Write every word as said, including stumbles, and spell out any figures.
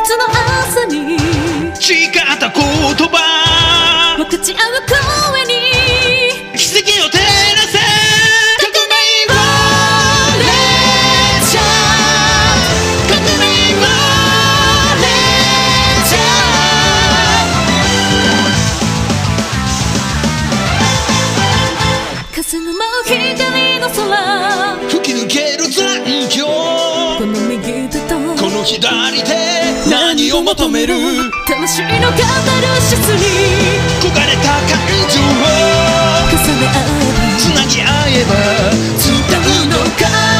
つの朝に誓った言葉分かち合う声に奇跡を照らせ革命をレッチャー革命をレッチャー霞む光の空吹き抜ける残響この右手とこの左手何を求める魂のカタルシスに焦がれた感情を重ね合えばつなぎ合えば伝うのか